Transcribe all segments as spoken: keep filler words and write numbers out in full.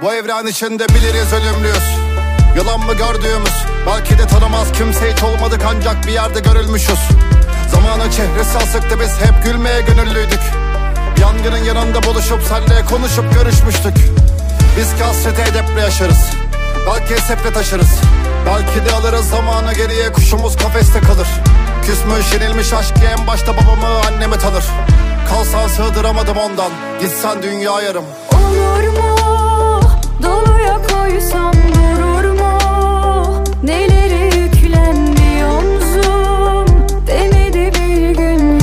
Bu evren içinde biliriz ölümlüyüz. Yalan mı gördüğümüz? Belki de tanımaz kimse, hiç olmadık ancak bir yerde görülmüşüz. Zamanın çehresi asıktı, biz hep gülmeye gönüllüydük. Yangının yanında buluşup senle konuşup görüşmüştük. Biz ki hasreti edeple yaşarız, belki seple taşırız. Belki de alırız zamanı geriye, kuşumuz kafeste kalır. Küsmüş yenilmiş aşk en başta babamı annemi tanır. Kalsan sığdıramadım ondan, gitsen dünya yarım. Olur mu doluya koysam durur mu? Neleri yüklendi omzum, demedi bir gün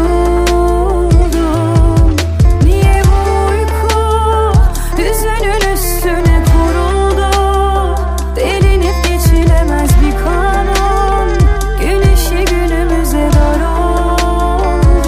yoruldum. Niye bu uyku hüzünün üstüne kuruldu? Delinip geçilemez bir kanun, güneşi günümüze dar oldu.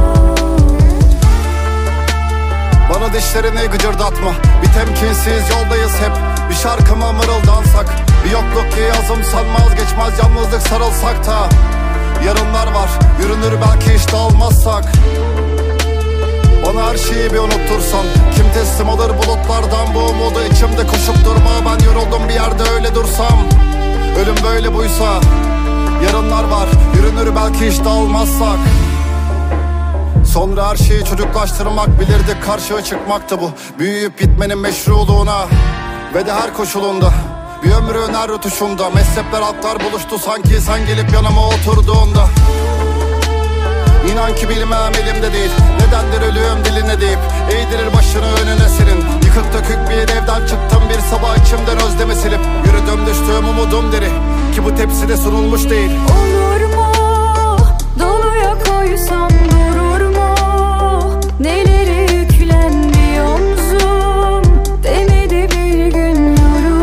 Bana dişlerini gıcırdatma, bir temkinsiz yoldayız hep. Bir şarkıma mırıldansak, bir yokluk ki yazım sanmaz geçmez yalnızlık sarılsak da. Yarınlar var, yürünür belki hiç dağılmazsak. Bana her şeyi bir unuttursan, kim teslim alır bulutlardan bu umudu içimde koşup durma. Ben yoruldum bir yerde öyle dursam. Ölüm böyle buysa, yarınlar var, yürünür belki hiç dağılmazsak. Sonra her şeyi çocuklaştırmak, bilirdik karşıya çıkmaktı bu. Büyüyüp gitmenin meşruluğuna ve de her koşulunda. Bir ömrün her rötuşunda mezhepler halklar buluştu sanki sen gelip yanıma oturduğunda. İnan ki bilmem elimde değil, nedendir ölüm diline deyip eğdirir başını önüne senin. Yıkık dökük bir evden çıktım bir sabah, içimden özlemi silip yürüdüm düştüğüm umudum deri, ki bu tepside sunulmuş değil. Olur mu doluya koysam durur mu? Neleri yüklendi omzum, demedi bir gün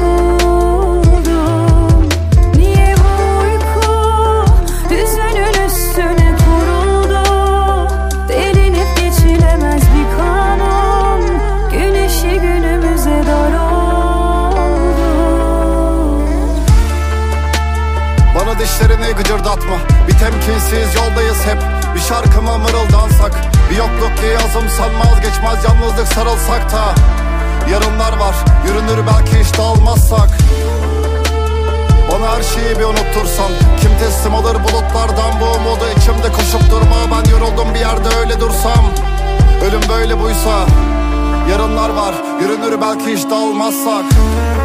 yoruldum. Niye bu uyku hüzünün üstüne kuruldu? Delinip geçilemez bir kanun, güneşi günümüze dar oldu. Bana dişlerini gıcırdatma, bir temkinsiz yoldayız hep. Bir şarkıma mırıldansak, bir yokluk ki yazım sanmaz geçmez yalnızlık sarılsak da. Yarınlar var, yürünür belki hiç dağılmazsak. Bana her şeyi bir unuttursan, kim teslim alır bulutlardan bu umudu içimde koşup durma. Ben yoruldum bir yerde öyle dursam. Ölüm böyle buysa, yarınlar var, yürünür belki hiç dağılmazsak.